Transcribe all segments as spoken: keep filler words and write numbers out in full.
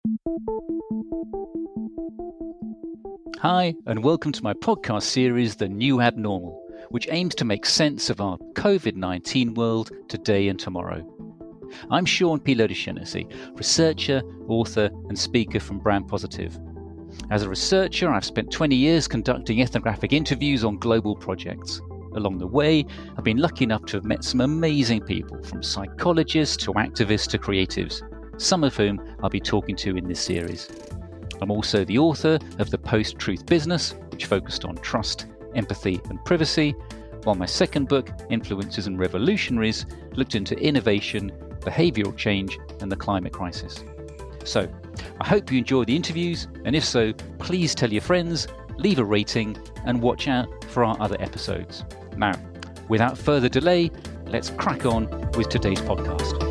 Hi, and welcome to my podcast series, The New Abnormal, which aims to make sense of our covid nineteen world today and tomorrow. I'm Sean P. Lodeshenesi, researcher, author, and speaker from Brand Positive. As a researcher, I've spent twenty years conducting ethnographic interviews on global projects. Along the way, I've been lucky enough to have met some amazing people, from psychologists to activists to creatives, some of whom I'll be talking to in this series. I'm also the author of The Post-Truth Business, which focused on trust, empathy, and privacy, while my second book, Influencers and Revolutionaries, looked into innovation, behavioural change, and the climate crisis. So, I hope you enjoy the interviews, and if so, please tell your friends, leave a rating, and watch out for our other episodes. Now, without further delay, let's crack on with today's podcast.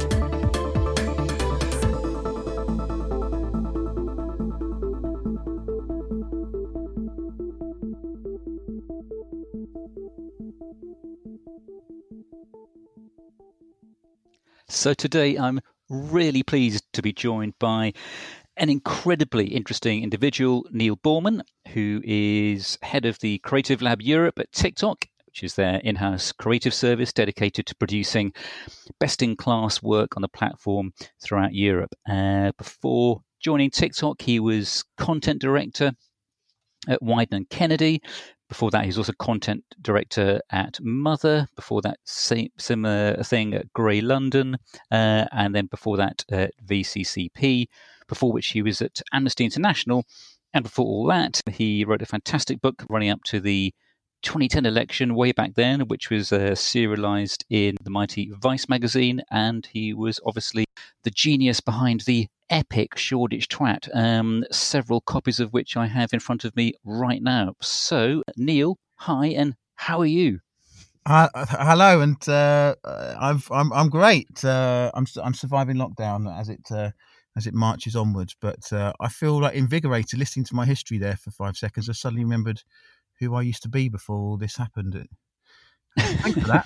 So today I'm really pleased to be joined by an incredibly interesting individual, Neil Boorman, who is head of the Creative Lab Europe at TikTok, which is their in-house creative service dedicated to producing best-in-class work on the platform throughout Europe. Uh, before joining TikTok, he was content director at Wieden and Kennedy. Before that, he was also content director at Mother. Before that, same, similar thing at Grey London. Uh, and then before that, at V C C P. Before which he was at Amnesty International. And before all that, he wrote a fantastic book running up to the twenty ten election way back then, which was uh, serialized in the mighty Vice magazine. And he was obviously the genius behind the epic Shoreditch Twat, um, several copies of which I have in front of me right now. So, Neil, hi, and how are you? Uh, hello, and uh, I've, I'm I'm great. Uh, I'm I'm surviving lockdown as it uh, as it marches onwards, but uh, I feel like invigorated listening to my history there for five seconds. I suddenly remembered who I used to be before all this happened. Thanks for that.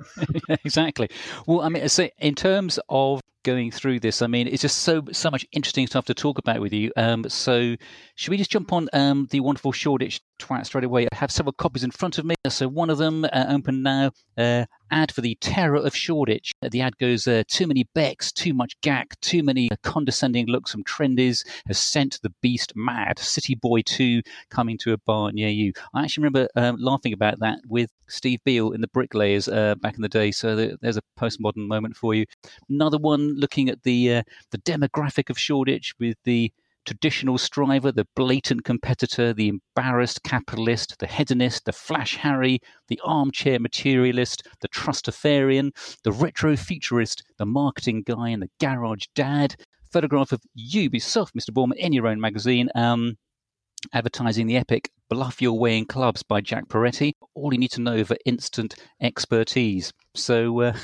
Exactly. Well, I mean, so in terms of going through this, I mean, it's just so so much interesting stuff to talk about with you. Um, so should we just jump on um, the wonderful Shoreditch Twat straight away? I have several copies in front of me. So one of them uh, open now. Uh, ad for the terror of Shoreditch. The ad goes, uh, too many becks, too much gack, too many condescending looks from trendies has sent the beast mad. City Boy two coming to a bar near you. I actually remember um, laughing about that with Steve Beale in the Bricklayers uh, back in the day. So there's a postmodern moment for you. Another one looking at the uh, the demographic of Shoreditch with the traditional striver, the blatant competitor, the embarrassed capitalist, the hedonist, the flash Harry, the armchair materialist, the trustafarian, the retro-futurist, the marketing guy, and the garage dad. Photograph of you yourself, Mister Boorman, in your own magazine, um, advertising the epic Bluff Your Way in Clubs by Jack Peretti. All you need to know for instant expertise. So, uh,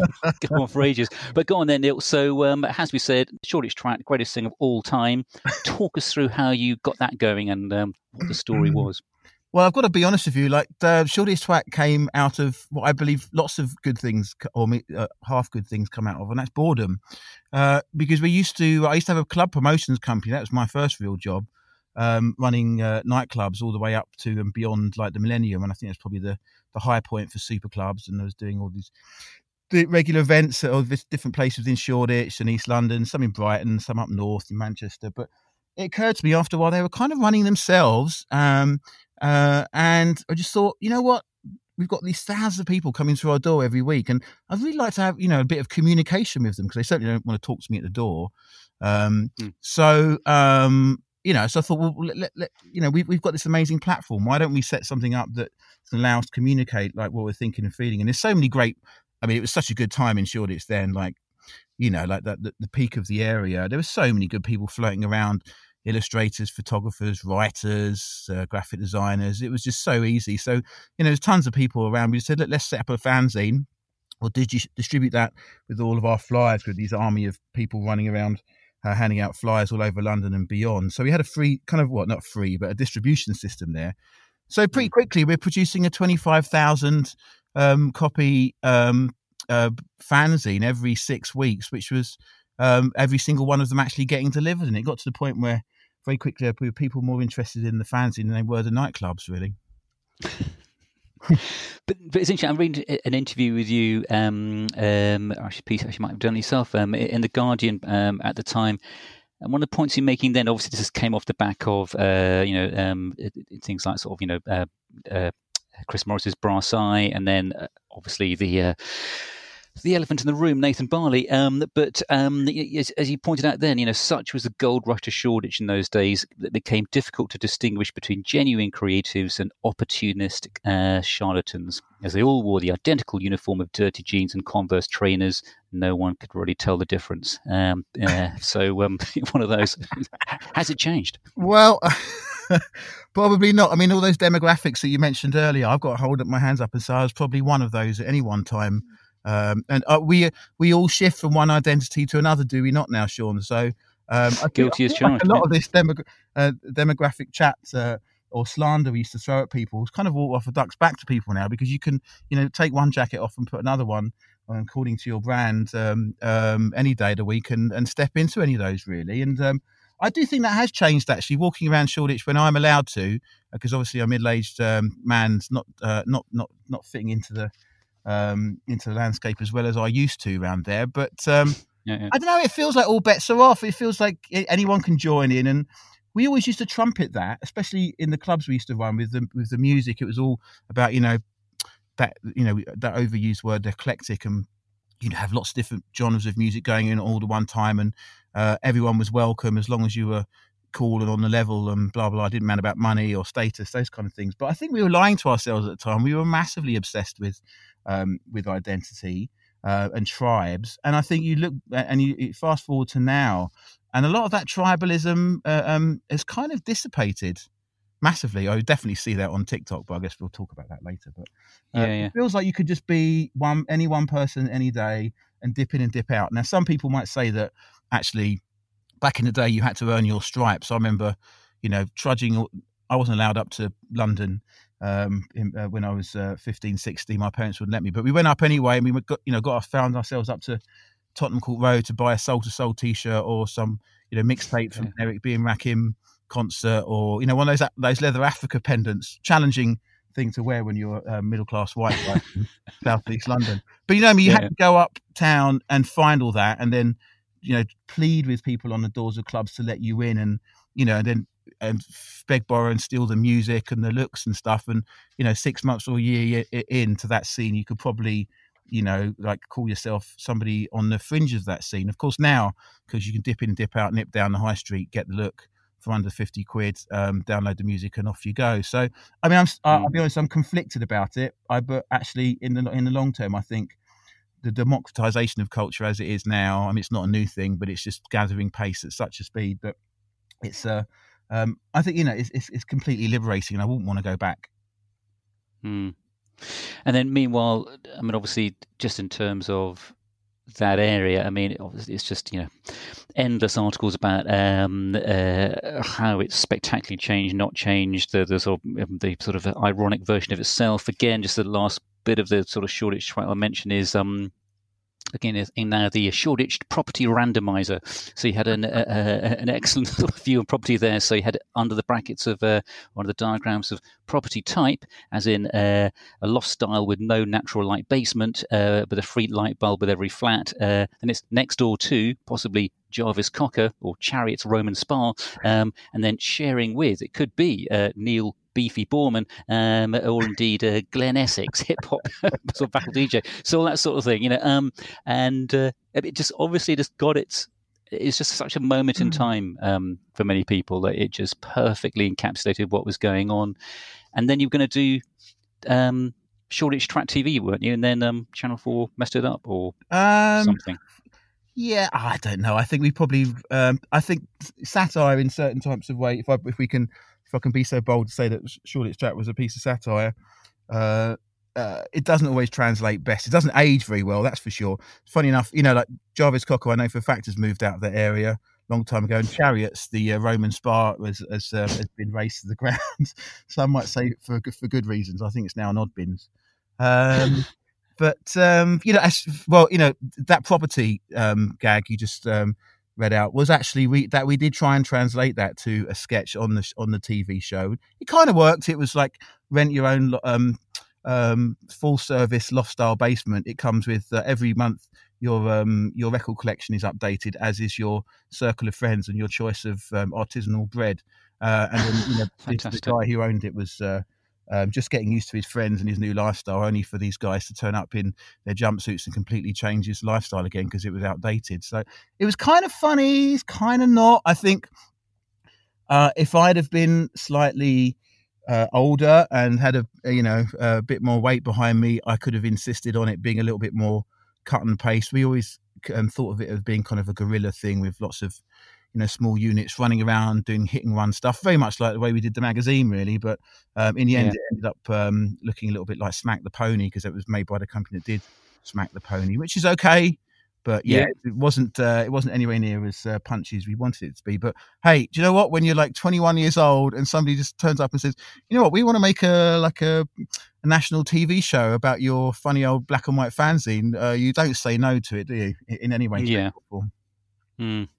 go on for ages. But go on then, Neil. So, um, as we said, Shoreditch Twat, greatest thing of all time. Talk us through how you got that going and um, what the story was. Well, I've got to be honest with you. Like, the Shoreditch Twat came out of what I believe lots of good things, or uh, half good things, come out of, and that's boredom. Uh, because we used to, I used to have a club promotions company. That was my first real job. Um, running uh, nightclubs all the way up to and beyond like the Millennium, and I think that's probably the, the high point for super clubs. And I was doing all these the regular events at all these different places in Shoreditch and East London, some in Brighton, some up north in Manchester. But it occurred to me after a while they were kind of running themselves, um, uh, and I just thought, you know what? We've got these thousands of people coming through our door every week, and I'd really like to have, you know, a bit of communication with them, because they certainly don't want to talk to me at the door. Um, mm. So. Um, You know, so I thought, well, let, let, let, you know, we've, we've got this amazing platform. Why don't we set something up that allows us to communicate like what we're thinking and feeling? And there's so many great, I mean, it was such a good time in Shoreditch then, like, you know, like that, the, the peak of the area. There were so many good people floating around, illustrators, photographers, writers, uh, graphic designers. It was just so easy. So, you know, there's tons of people around. We said, Let, let's set up a fanzine, or did you distribute that with all of our flyers, with these army of people running around Uh, handing out flyers all over London and beyond. So we had a free, kind of what, not free, but a distribution system there. So pretty quickly, we're producing a twenty-five thousand um, copy um, uh, fanzine every six weeks, which was um, every single one of them actually getting delivered. And it got to the point where very quickly there were people more interested in the fanzine than they were the nightclubs, really. But, but it's interesting. I'm reading an interview with you, um, um, actually, piece actually might have done it yourself, um, in the Guardian um, at the time. And one of the points you're making then, obviously, this came off the back of, uh, you know, um, things like sort of, you know, uh, uh, Chris Morris's Brass Eye, and then uh, obviously the uh, the elephant in the room, Nathan Barley. Um, but um, as, as you pointed out then, you know, such was the gold rush to Shoreditch in those days that it became difficult to distinguish between genuine creatives and opportunistic uh, charlatans, as they all wore the identical uniform of dirty jeans and Converse trainers. No one could really tell the difference. Um, uh, so um, one of those. Has it changed? Well, probably not. I mean, all those demographics that you mentioned earlier, I've got to hold up my hands up and say I was probably one of those at any one time. Um, and uh, we we all shift from one identity to another, do we not now, Sean? So um, I guilty as charged. Like a lot of this demog- uh, demographic chat uh, or slander we used to throw at people is kind of all off a duck's back to people now, because you can, you know, take one jacket off and put another one according to your brand um, um, any day of the week, and, and step into any of those, really. And um, I do think that has changed, actually, walking around Shoreditch when I'm allowed to, because obviously a middle-aged um, man's not uh, not not not fitting into the um, into the landscape as well as I used to around there. But um, yeah, yeah. I don't know, it feels like all bets are off. It feels like anyone can join in, and we always used to trumpet that, especially in the clubs we used to run with the with the music. It was all about, you know, that, you know, that overused word eclectic, and you'd have lots of different genres of music going in all at one time, and uh, everyone was welcome as long as you were cool and on the level and blah blah. It didn't matter about money or status, those kind of things. But I think we were lying to ourselves at the time. We were massively obsessed with um, with identity uh, and tribes, and I think you look and you fast forward to now, and a lot of that tribalism uh, um, has kind of dissipated massively. I would definitely see that on TikTok, but I guess we'll talk about that later. But uh, yeah, yeah. It feels like you could just be one, any one person any day and dip in and dip out. Now, some people might say that actually back in the day you had to earn your stripes. I remember, you know, trudging. I wasn't allowed up to London um, in, uh, when I was uh, fifteen, sixteen. My parents wouldn't let me, but we went up anyway, and we got, you know, got found ourselves up to Tottenham Court Road to buy a Soul to Soul t-shirt or some, you know, mixtape from yeah. Eric B. and Rakim concert, or, you know, one of those those leather Africa pendants. Challenging thing to wear when you're a middle class white guy from South East London. But you know, I mean, you yeah. had to go uptown and find all that, and then, you know, plead with people on the doors of clubs to let you in, and, you know, and then and beg, borrow, and steal the music and the looks and stuff. And, you know, six months or a year into that scene, you could probably, you know, like call yourself somebody on the fringes of that scene. Of course, now, because you can dip in, dip out, nip down the high street, get the look for under fifty quid, um, download the music, and off you go. So, I mean, I'm, I'll be honest, I'm conflicted about it. I, but actually, in the in the long term, I think the democratization of culture as it is now, I mean, it's not a new thing, but it's just gathering pace at such a speed that it's, uh, um, I think, you know, it's, it's, it's completely liberating, and I wouldn't want to go back. Hmm. And then meanwhile, I mean, obviously, just in terms of that area, I mean, obviously, it's just, you know, endless articles about um, uh, how it's spectacularly changed, not changed, the, the sort of the sort of ironic version of itself. Again, just the last bit of the sort of Shoreditch trial I mentioned is um, again in now the Shoreditch property randomizer. So you had an uh, an excellent sort of view of property there. So you had under the brackets of uh, one of the diagrams of property type, as in uh, a loft style with no natural light basement, uh, with a free light bulb with every flat. Uh, and it's next door to possibly Jarvis Cocker or Chariot's Roman Spa, um, and then sharing with, it could be uh, Neil Beefy Borman, um, or indeed uh, Glenn Essex, hip hop sort of battle D J, so all that sort of thing, you know. Um, and uh, it just obviously just got its. It's just such a moment in time um, for many people that it just perfectly encapsulated what was going on. And then you're going to do um, Shoreditch Track T V, weren't you? And then um, Channel Four messed it up, or um, something. Yeah, I don't know. I think we probably, um, I think satire in certain types of way. If I, if we can, if I can be so bold to say that Shoreditch Track was a piece of satire, uh, uh, it doesn't always translate best. It doesn't age very well, that's for sure. Funny enough, you know, like Jarvis Cocker, I know for a fact, has moved out of that area a long time ago. And Chariots, the uh, Roman Spa, has has, uh, has been razed to the ground. Some might say for for good reasons. I think it's now an odd bins. Um, but um, you know, as well, you know, that property um, gag you just um, read out was actually we that we did try and translate that to a sketch on the on the T V show. It kind of worked. It was like rent your own um, um, full service loft style basement. It comes with uh, every month your um, your record collection is updated, as is your circle of friends and your choice of um, artisanal bread. Uh, and then, you know, this, the guy who owned it was uh, um, just getting used to his friends and his new lifestyle, only for these guys to turn up in their jumpsuits and completely change his lifestyle again because it was outdated. So it was kind of funny, it's kind of not. I think uh, if I'd have been slightly uh, older and had a you know a bit more weight behind me, I could have insisted on it being a little bit more cut and paste. We always um, thought of it as being kind of a guerrilla thing with lots of you know, small units running around doing hit and run stuff, very much like the way we did the magazine, really. But um, in the end, yeah. it ended up um, looking a little bit like Smack the Pony because it was made by the company that did Smack the Pony, which is okay. But yeah, yeah. it wasn't uh, it wasn't anywhere near as uh, punchy as we wanted it to be. But hey, do you know what? When you're like twenty-one years old and somebody just turns up and says, you know what, we want to make a like a, a national T V show about your funny old black and white fanzine, uh, you don't say no to it, do you? In any way? Yeah. Mm.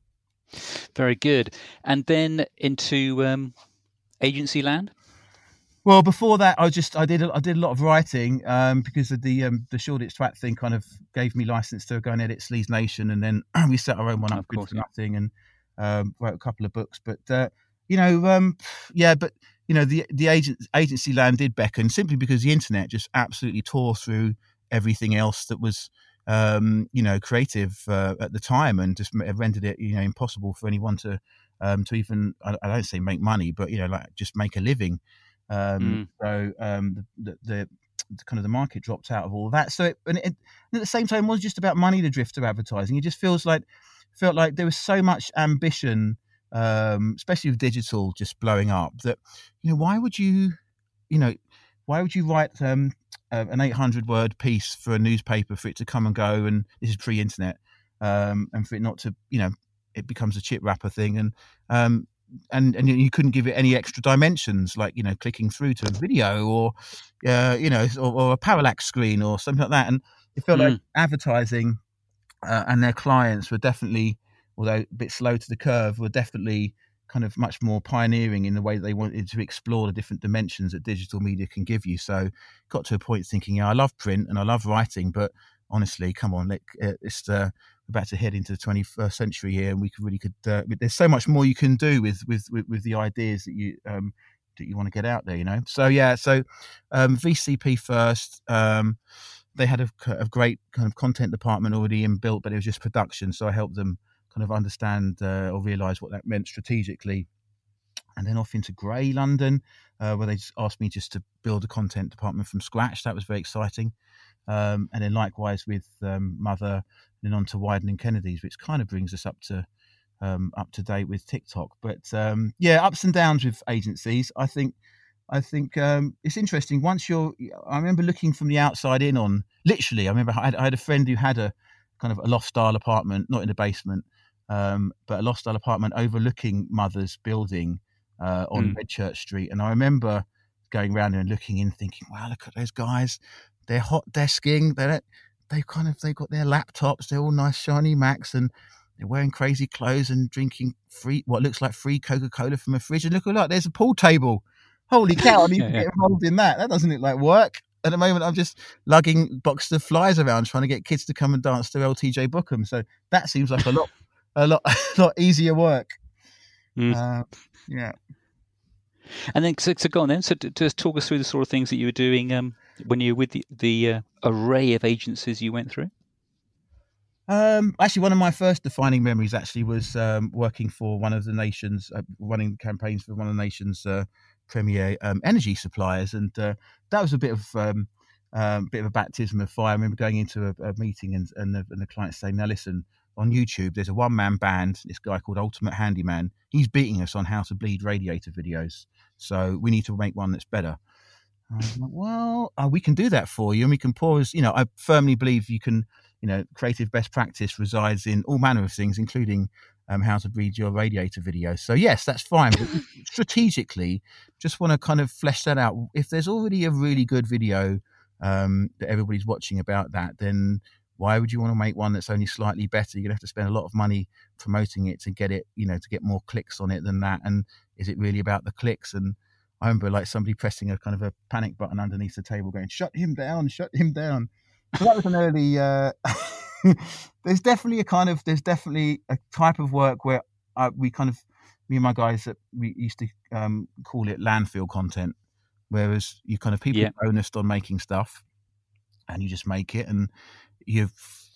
Very good. And then into um, agency land. Well, before that, I just I did I did a lot of writing um, because of the um, the Shoreditch Twat thing. Kind of gave me license to go and edit Sleaze Nation, and then we set our own one up, of Good course, for yeah. Nothing, and um, wrote a couple of books. But uh, you know, um, yeah, but you know, the the agent, agency land did beckon simply because the internet just absolutely tore through everything else that was. Um, you know, creative uh, at the time, and just rendered it, you know, impossible for anyone to, um, to even, I, I don't say make money, but you know, like just make a living. Um, mm. So um, the, the, the kind of the market dropped out of all of that. So, it, and, it, and at the same time, it wasn't just about money. The drift of advertising, it just feels like felt like there was so much ambition, um, especially with digital just blowing up. That you know, why would you, you know, why would you write um, uh, an eight hundred word piece for a newspaper for it to come and go? And this is pre-internet, um, and for it not to, you know, it becomes a chip wrapper thing, and um, and and you couldn't give it any extra dimensions, like you know, clicking through to a video or, uh, you know, or, or a parallax screen or something like that. And it felt mm. like advertising uh, and their clients were definitely, although a bit slow to the curve, were definitely. Kind of much more pioneering in the way that they wanted to explore the different dimensions that digital media can give you. So got to a point thinking, yeah, I love print and I love writing, but honestly, come on, like, it's uh, we're about to head into the twenty-first century here, and we could really could. Uh, there's so much more you can do with with with, with the ideas that you um, that you want to get out there, you know. So yeah, so um, V C P first. Um, they had a, a great kind of content department already inbuilt, but it was just production. So I helped them kind of understand uh, or realise what that meant strategically, and then off into Grey London, uh, where they just asked me just to build a content department from scratch. That was very exciting, um, and then likewise with um, Mother, and then on to Wyden and Kennedy's, which kind of brings us up to um, up to date with TikTok. But um, yeah, ups and downs with agencies. I think I think um, it's interesting. Once you're, I remember looking from the outside in on. Literally, I remember I had, I had a friend who had a kind of a loft style apartment, not in the basement. Um, but a loft style apartment overlooking Mother's building uh, on mm. Redchurch Street. And I remember going around there and looking in thinking, wow, look at those guys. They're hot desking. They're, they kind of, they've got their laptops. They're all nice, shiny Macs, and they're wearing crazy clothes and drinking free, what looks like free Coca-Cola from a fridge. And look, look, there's a pool table. Holy cow, I need yeah, to get yeah. involved in that. That doesn't look like work. At the moment, I'm just lugging boxes of flies around trying to get kids to come and dance to L T J Bookham. So that seems like a lot A lot, a lot easier work. Mm. Uh, yeah. And then, so, so go on then. So, to, to talk us through the sort of things that you were doing um, when you were with the, the uh, array of agencies you went through. Um, actually, one of my first defining memories actually was um, working for one of the nation's, uh, running campaigns for one of the nation's uh, premier um, energy suppliers, and uh, that was a bit of um, um, bit of a baptism of fire. I remember going into a, a meeting and and the, and the client saying, "Now listen." On YouTube, there's a one-man band, this guy called Ultimate Handyman. He's beating us on how to bleed radiator videos. So we need to make one that's better. I was like, well, uh, we can do that for you. And we can pause, you know, I firmly believe you can, you know, creative best practice resides in all manner of things, including um, how to bleed your radiator videos. So yes, that's fine. But strategically, just want to kind of flesh that out. If there's already a really good video um, that everybody's watching about that, then why would you want to make one that's only slightly better? You're going to have to spend a lot of money promoting it to get it, you know, to get more clicks on it than that. And is it really about the clicks? And I remember like somebody pressing a kind of a panic button underneath the table going, shut him down, shut him down. So that was an early, uh, there's definitely a kind of, there's definitely a type of work where I, we kind of, me and my guys, that we used to um, call it landfill content, whereas you kind of people Yeah. are onus on making stuff and you just make it and you've,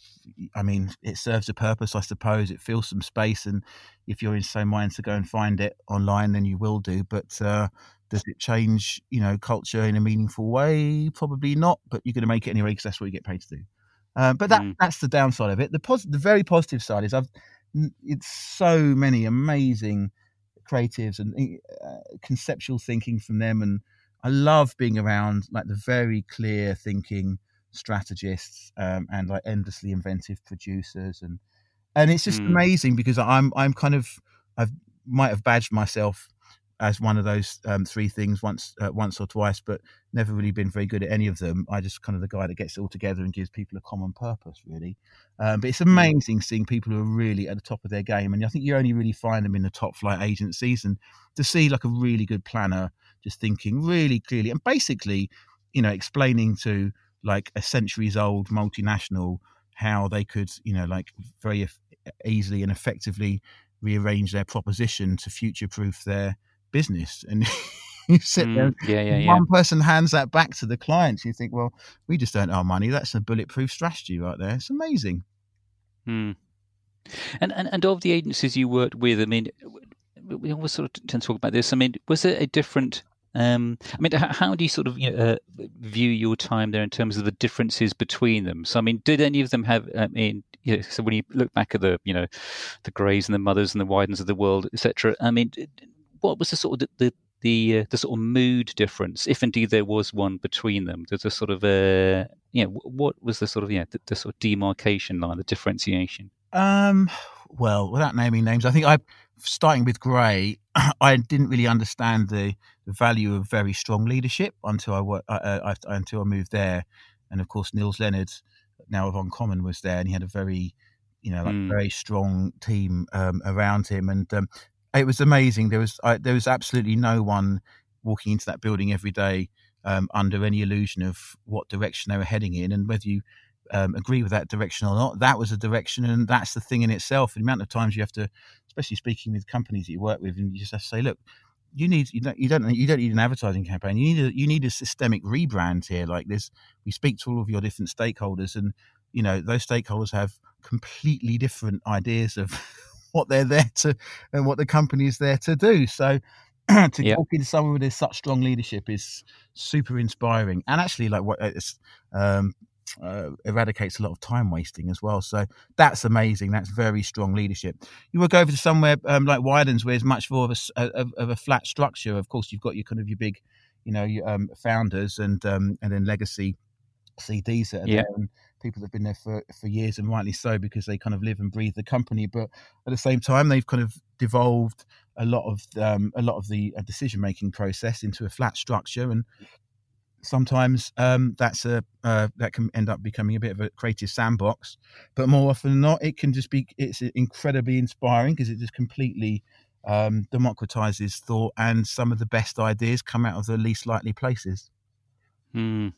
I mean, it serves a purpose, I suppose. It fills some space, and if you're in so mind to go and find it online, then you will do. But uh, does it change, you know, culture in a meaningful way? Probably not. But you're going to make it anyway because that's what you get paid to do. Uh, but that Mm. that's the downside of it. The pos- the very positive side is I've it's so many amazing creatives and uh, conceptual thinking from them, and I love being around like the very clear thinking strategists um, and like endlessly inventive producers, and and it's just Mm. amazing because I'm I'm kind of I might have badged myself as one of those um, three things once uh, once or twice, but never really been very good at any of them. I just kind of the guy that gets it all together and gives people a common purpose, really. Um, but it's amazing mm. seeing people who are really at the top of their game, and I think you only really find them in the top flight agencies. And to see like a really good planner just thinking really clearly and basically, you know, explaining to like a centuries old multinational how they could, you know, like very easily and effectively rearrange their proposition to future proof their business. And you sit mm, there, yeah, yeah, one yeah. person hands that back to the clients. You think, well, we just earned our money. That's a bulletproof strategy right there. It's amazing. Mm. And, and and of the agencies you worked with, I mean, we always sort of tend to talk about this. I mean, was it a different? Um, I mean, how, how do you sort of you know, uh, view your time there in terms of the differences between them? So, I mean, did any of them have? I mean, you know, so when you look back at the, you know, the Greys and the Mothers and the Widens of the world, et cetera. I mean, what was the sort of the the the, uh, the sort of mood difference, if indeed there was one between them? There's a sort of uh, you know, what was the sort of yeah, you know, the, the sort of demarcation line, the differentiation? Um, well, without naming names, I think I, starting with Grey, I didn't really understand the, the value of very strong leadership until I, worked, uh, I until I moved there, and of course Niels Leonard, now of Uncommon, was there, and he had a very, you know, like mm. very strong team um, around him, and um, it was amazing. There was I, there was absolutely no one walking into that building every day um, under any illusion of what direction they were heading in, and whether you Um, agree with that direction or not. That was a direction, and that's the thing in itself. The amount of times you have to, especially speaking with companies that you work with, and you just have to say, look, you need you don't you don't you don't need an advertising campaign. You need a you need a systemic rebrand here. Like this, we speak to all of your different stakeholders, and you know those stakeholders have completely different ideas of what they're there to and what the company is there to do. So to yep. talk into someone with such strong leadership is super inspiring, and actually, like what it's. Um, Uh, eradicates a lot of time wasting as well. So that's amazing. That's very strong leadership. You will go over to somewhere um, like Widens, where it's much more of a, of, of a flat structure. Of course, you've got your kind of your big, you know, your, um, founders and um, and then legacy C Ds that are yeah. there, and people that have been there for, for years, and rightly so, because they kind of live and breathe the company. But at the same time, they've kind of devolved a lot of um, a lot of the uh, decision making process into a flat structure, and sometimes um, that's a uh, that can end up becoming a bit of a creative sandbox, but more often than not, it can just be it's incredibly inspiring because it just completely um, democratizes thought, and some of the best ideas come out of the least likely places. Mm.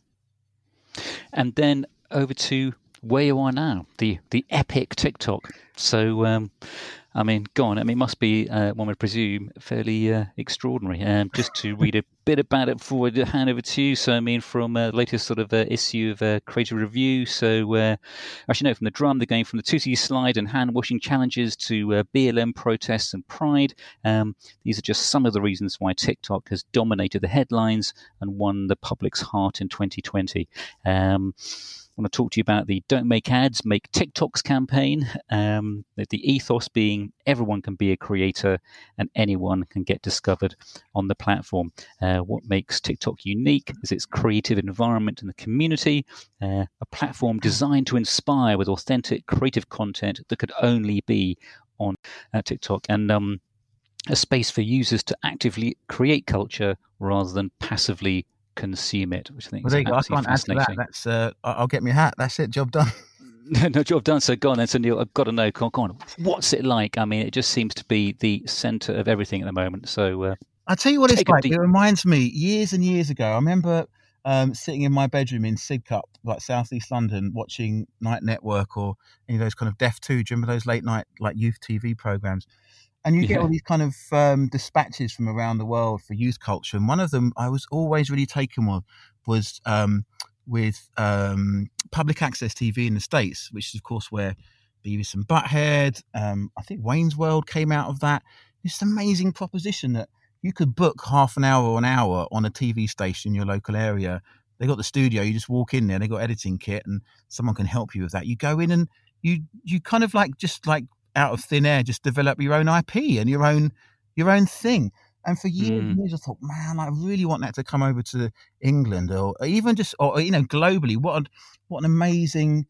And then over to where you are now, the the epic TikTok. So. Um, I mean, go on. I mean, it must be, uh, one would presume, fairly uh, extraordinary. Um, just to read a bit about it before I hand over to you. So, I mean, from uh, the latest sort of uh, issue of uh, Creative Review. So, uh, actually, no, from the drum, they're going from the Tootsie slide and hand washing challenges to uh, B L M protests and pride. Um, these are just some of the reasons why TikTok has dominated the headlines and won the public's heart in twenty twenty. Um, I want to talk to you about the Don't Make Ads, Make TikToks campaign. Um, the ethos being everyone can be a creator and anyone can get discovered on the platform. Uh, what makes TikTok unique is its creative environment and the community, uh, a platform designed to inspire with authentic creative content that could only be on uh, TikTok, and um, a space for users to actively create culture rather than passively consume it, which I think Well, is there you go. I absolutely can't add to that. fascinating. That's uh, I- I'll get me a hat. That's it. Job done. No job done. So go on then. So Neil, I've got to know, go on, what's it like? I mean, it just seems to be the centre of everything at the moment. So uh, I'll tell you what it's take a like. deep. It reminds me years and years ago. I remember um, sitting in my bedroom in Sidcup, like South East London, watching Night Network or any of those kind of Deaf two. Do you remember those late night like youth T V programs? And you get all Yeah. these kind of um, dispatches from around the world for youth culture. And one of them I was always really taken with was um, with um, public access T V in the States, which is, of course, where Beavis and Butthead, um, I think Wayne's World came out of that. It's an amazing proposition that you could book half an hour or an hour on a T V station in your local area. They got the studio, you just walk in there, they got editing kit and someone can help you with that. You go in and you you kind of like just like out of thin air, just develop your own I P and your own your own thing. And for years Mm. and years, I thought, man, I really want that to come over to England or even just, or you know, globally. What an, what an amazing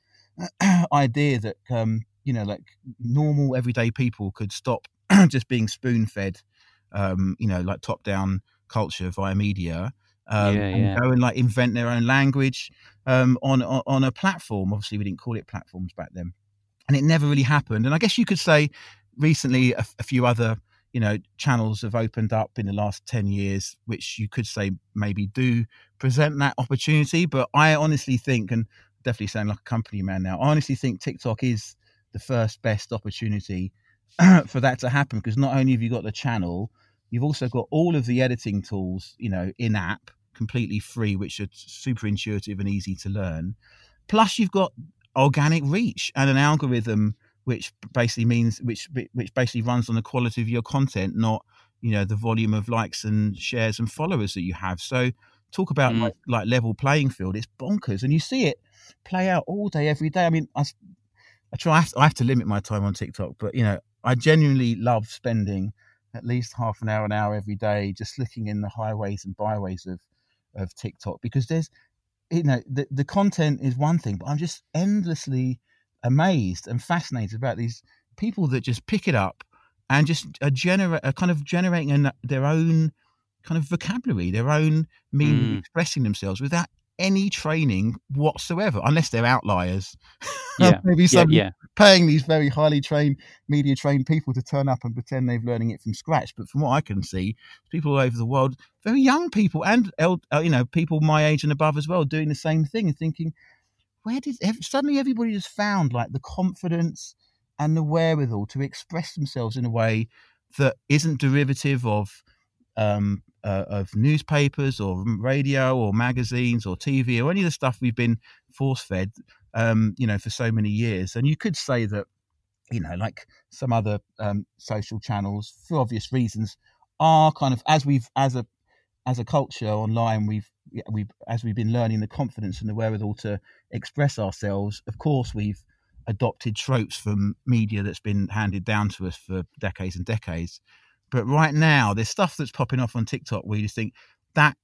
idea that um, you know, like normal everyday people could stop just being spoon fed, um, you know, like top down culture via media. Um, Yeah, and yeah. go and like invent their own language um, on, on on a platform. Obviously, we didn't call it platforms back then, and it never really happened. And I guess you could say recently a, a few other, you know, channels have opened up in the last ten years, which you could say maybe do present that opportunity. But I honestly think, and definitely sound like a company man now, I honestly think TikTok is the first best opportunity for that to happen, because not only have you got the channel, you've also got all of the editing tools, you know, in app, completely free, which are super intuitive and easy to learn. Plus, you've got organic reach and an algorithm, which basically means which which basically runs on the quality of your content, not, you know, the volume of likes and shares and followers that you have. So, talk about Mm. like, like level playing field. It's bonkers, and you see it play out all day, every day. I mean, I, I try. I have, to, I have to limit my time on TikTok, but you know, I genuinely love spending at least half an hour, an hour every day, just looking in the highways and byways of of TikTok, because there's, you know, the the content is one thing, but I'm just endlessly amazed and fascinated about these people that just pick it up and just are generate, are kind of generating an, their own kind of vocabulary, their own meaning of Mm. expressing themselves without any training whatsoever, unless they're outliers. Yeah, Maybe yeah, somebody yeah. paying these very highly trained, media trained people to turn up and pretend they're learning it from scratch. But from what I can see, people all over the world, very young people and el- uh, you know, people my age and above as well, doing the same thing and thinking, where did ev- suddenly everybody just found like the confidence and the wherewithal to express themselves in a way that isn't derivative of um, uh, of newspapers or radio or magazines or T V or any of the stuff we've been force fed, um, you know, for so many years. And you could say that, you know, like some other um, social channels, for obvious reasons, are kind of, as we've as a as a culture online, we've we've as we've been learning the confidence and the wherewithal to express ourselves. Of course, we've adopted tropes from media that's been handed down to us for decades and decades. But right now, there's stuff that's popping off on TikTok where you just think that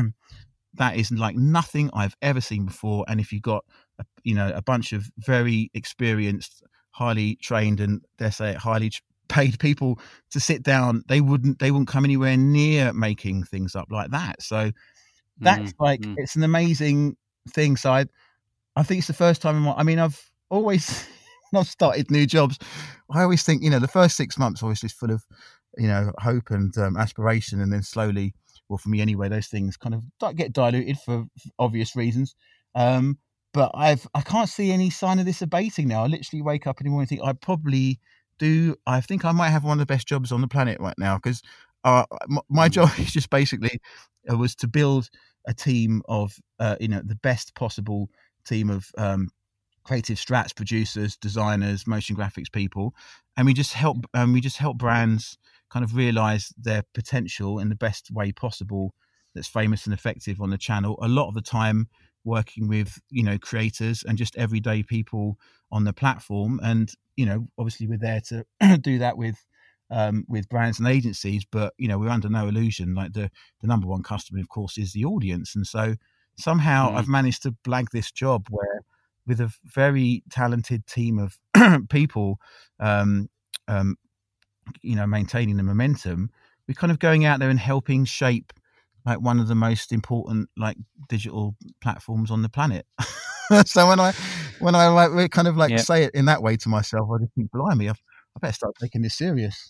that is like nothing I've ever seen before. And if you've got, a, you know, a bunch of very experienced, highly trained, and dare say it, highly paid people to sit down, they wouldn't they wouldn't come anywhere near making things up like that. So that's Mm. like, Mm. it's an amazing thing. So I I think it's the first time in my, I mean, I've always when I've started new jobs, I always think, you know, the first six months obviously is full of, you know, hope and um, aspiration, and then slowly, well, for me anyway, those things kind of di- get diluted for, for obvious reasons. Um, but I've I can't see any sign of this abating now. I literally wake up in the morning and think I probably do. I think I might have one of the best jobs on the planet right now, because uh, m- my Mm. job is just basically uh, was to build a team of uh, you know, the best possible team of um, creative strats, producers, designers, motion graphics people, and we just help um, we just help brands kind of realize their potential in the best way possible that's famous and effective on the channel. A lot of the time working with, you know, creators and just everyday people on the platform. And, you know, obviously we're there to do that with um, with brands and agencies, but, you know, we're under no illusion. Like the, the number one customer, of course, is the audience. And so somehow Mm. I've managed to blag this job where, with a very talented team of people, um, um, you know, maintaining the momentum, we're kind of going out there and helping shape like one of the most important like digital platforms on the planet. So when I when I like kind of like Yeah. say it in that way to myself, I just think, blimey, I've, I better start taking this serious.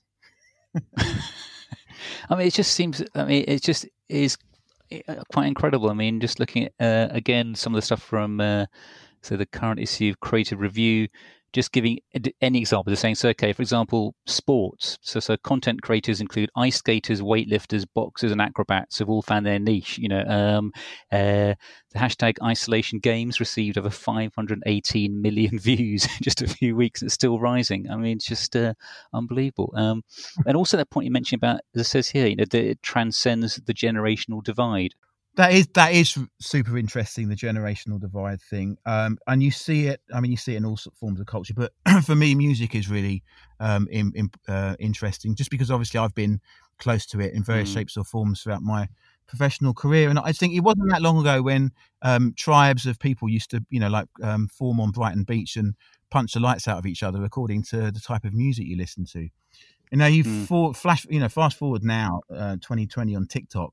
I mean, it just seems. I mean, it just is quite incredible. I mean, just looking at uh, again some of the stuff from uh, so the current issue of Creative Review, just giving any example. They're saying, so okay, for example, sports. So, so content creators include ice skaters, weightlifters, boxers, and acrobats have all found their niche. You know, um, uh, the hashtag isolation games received over five hundred eighteen million views in just a few weeks. It's still rising. I mean, it's just uh, unbelievable. Um, and also that point you mentioned about, as it says here, you know, that it transcends the generational divide. That is that is super interesting, the generational divide thing, um, and you see it. I mean, you see it in all forms of culture, but for me, music is really um, in, in, uh, interesting, just because obviously I've been close to it in various mm. shapes or forms throughout my professional career. And I think it wasn't that long ago when um, tribes of people used to, you know, like um, form on Brighton Beach and punch the lights out of each other according to the type of music you listen to. You know, you mm. for, flash, you know, fast forward now, uh, twenty twenty on TikTok.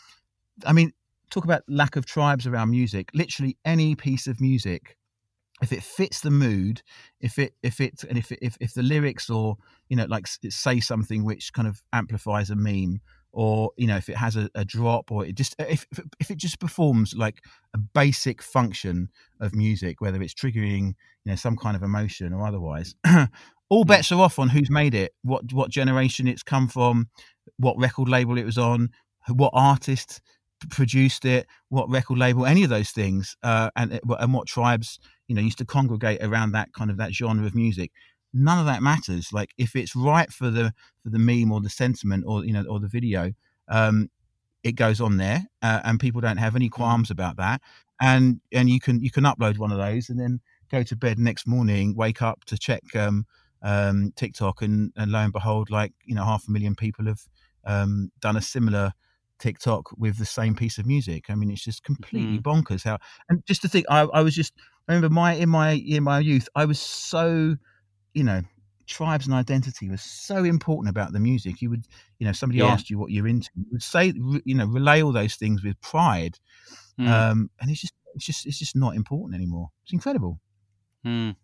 I mean. Talk about lack of tribes around music. Literally any piece of music, if it fits the mood, if it if it and if it, if if the lyrics or you know like say something which kind of amplifies a meme, or you know if it has a, a drop, or it just if if it just performs like a basic function of music, whether it's triggering you know some kind of emotion or otherwise, all bets are off on who's made it, what what generation it's come from, what record label it was on, what artist produced it, what record label, any of those things, uh, and and what tribes you know used to congregate around that kind of that genre of music. None of that matters. Like if it's right for the for the meme or the sentiment or you know or the video, um, it goes on there, uh, and people don't have any qualms about that. And and you can you can upload one of those and then go to bed next morning, wake up to check um, um, TikTok, and, and lo and behold, like you know half a million people have um, done a similar TikTok with the same piece of music. I mean, it's just completely mm. bonkers how. And just to think, I, I was just I remember my in my in my youth, I was so, you know, tribes and identity was so important about the music. You would, you know, somebody yeah. asked you what you're into, you would say, you know, relay all those things with pride, mm. um, and it's just it's just it's just not important anymore. It's incredible. Mm.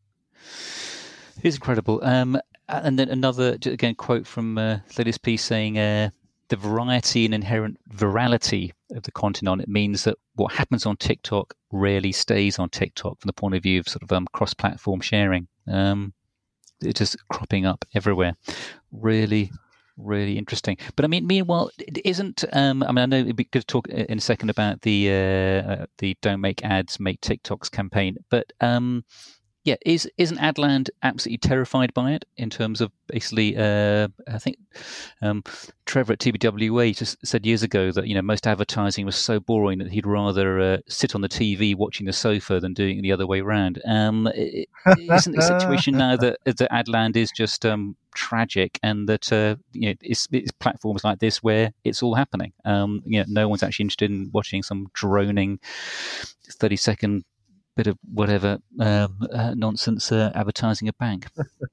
It's incredible. Um, and then another again quote from uh, latest piece saying. Uh, The variety and inherent virality of the content on it means that what happens on TikTok rarely stays on TikTok from the point of view of sort of um, cross-platform sharing. Um, it's just cropping up everywhere. Really, really interesting. But I mean, meanwhile, it isn't. Um, I mean, I know it'd be good to talk in a second about the uh, the "Don't Make Ads, Make TikToks" campaign, but. Um, Yeah, is isn't Adland absolutely terrified by it in terms of basically? Uh, I think um, Trevor at T B W A just said years ago that you know most advertising was so boring that he'd rather uh, sit on the T V watching the sofa than doing it the other way around. Um, it, isn't the situation now that that Adland is just um, tragic, and that uh, you know it's, it's platforms like this where it's all happening. Um, you know, no one's actually interested in watching some droning thirty second. Bit of whatever um, uh, nonsense uh, advertising a bank.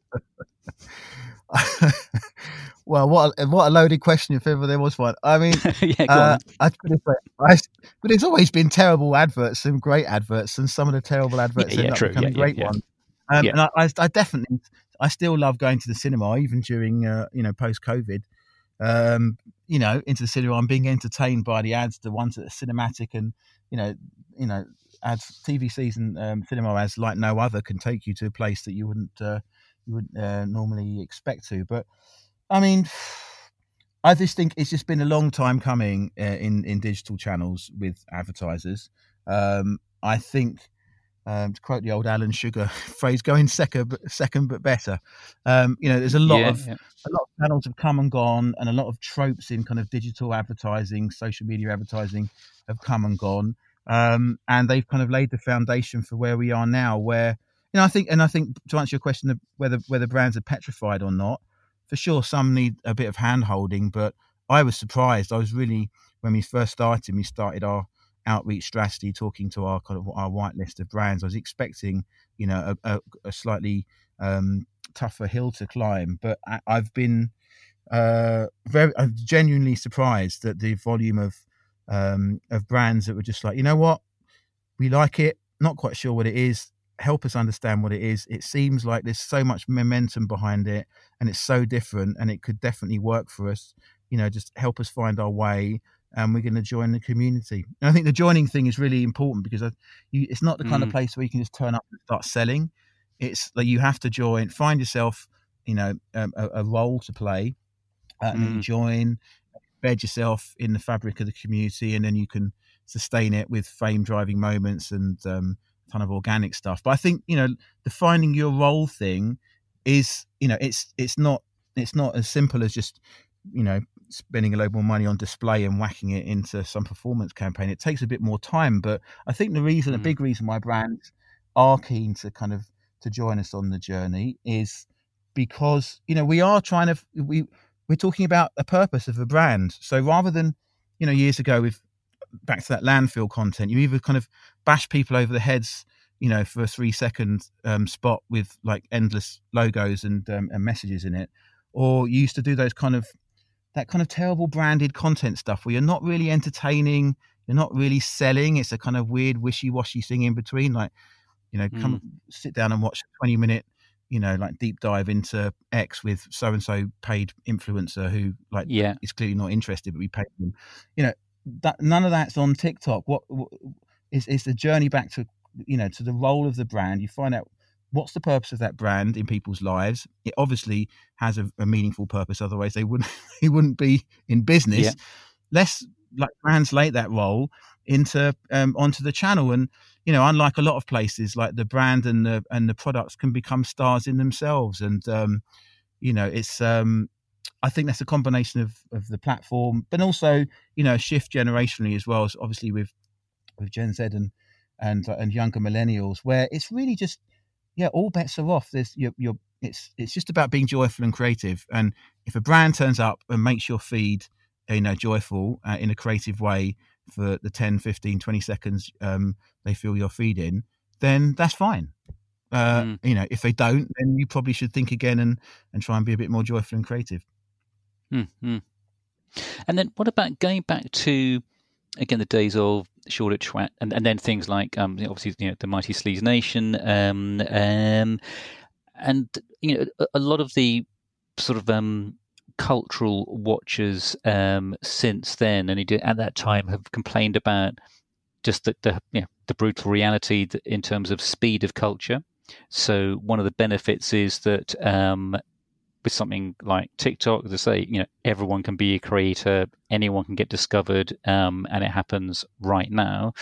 Well, what a, what a loaded question if ever there was one. I mean, yeah, go uh, on. I, I, but it's always been terrible adverts, some great adverts, and some of the terrible adverts yeah, end yeah, up true. becoming yeah, great yeah, ones. Um, yeah. And I, I, I definitely, I still love going to the cinema, even during uh, you know post COVID. Um, you know, into the cinema, I'm being entertained by the ads, the ones that are cinematic, and you know, you know. Ads, T V season um, cinema ads like no other can take you to a place that you wouldn't uh, you wouldn't uh, normally expect to. But I mean, I just think it's just been a long time coming uh, in in digital channels with advertisers. Um, I think, um, to quote the old Alan Sugar phrase, "Going second, but second but better." Um, you know, there's a lot yeah, of yeah. a lot of channels have come and gone, and a lot of tropes in kind of digital advertising, social media advertising have come and gone. Um, and they've kind of laid the foundation for where we are now, where, you know, I think, and I think to answer your question of whether, whether brands are petrified or not, for sure, some need a bit of hand holding, but I was surprised. I was really, when we first started, we started our outreach strategy, talking to our kind of our whitelist of brands. I was expecting, you know, a, a, a slightly um, tougher hill to climb, but I, I've been uh, very, I'm genuinely surprised that the volume of um, of brands that were just like, you know what, we like it, not quite sure what it is. Help us understand what it is. It seems like there's so much momentum behind it, and it's so different, and it could definitely work for us. You know, just help us find our way, and we're going to join the community. And I think the joining thing is really important because I, you, it's not the kind Mm. of place where you can just turn up and start selling. It's like you have to join, find yourself, you know, um, a, a role to play, uh, and then you Mm. join, embed yourself in the fabric of the community, and then you can sustain it with fame driving moments and um, kind of organic stuff. But I think, you know, the finding your role thing is, you know, it's it's not it's not as simple as just, you know, spending a load more money on display and whacking it into some performance campaign. It takes a bit more time. But I think the reason, Mm. a big reason why brands are keen to kind of to join us on the journey is because, you know, we are trying to we we're talking about a purpose of a brand. So rather than, you know, years ago with back to that landfill content, you either kind of bash people over the heads, you know, for a three second um, spot with like endless logos and um, and messages in it, or you used to do those kind of that kind of terrible branded content stuff where you're not really entertaining, you're not really selling. It's a kind of weird wishy-washy thing in between, like, you know, come Mm. sit down and watch a twenty minute, you know, like deep dive into X with so and so paid influencer who like Yeah. is clearly not interested, but we pay them. You know, that none of that's on TikTok. What, what is is the journey back to, you know, to the role of the brand? You find out what's the purpose of that brand in people's lives. It obviously has a, a meaningful purpose, otherwise they wouldn't they wouldn't be in business. Yeah. Let's like translate that role into um, onto the channel, and you know, unlike a lot of places, like the brand and the and the products can become stars in themselves. And um, you know, it's um, I think that's a combination of of the platform, but also, you know, a shift generationally as well as obviously with with Gen Z and and and younger millennials, where it's really just, yeah, all bets are off. There's you're, you're it's it's just about being joyful and creative. And if a brand turns up and makes your feed, you know, joyful uh, in a creative way for the ten, fifteen, twenty seconds um, they feel your feed in, then that's fine. Uh, Mm. you know, if they don't, then you probably should think again and and try and be a bit more joyful and creative. Mm. And then what about going back to, again, the days of Shoreditch Twat, and, and then things like um, obviously, you know, the Mighty Sleaze Nation, um, um, and you know, a, a lot of the sort of um, cultural watchers um, since then, and he did, at that time, have complained about just the, the you know, the brutal reality in terms of speed of culture. So one of the benefits is that um, with something like TikTok, as I say, you know, everyone can be a creator, anyone can get discovered, um, and it happens right now.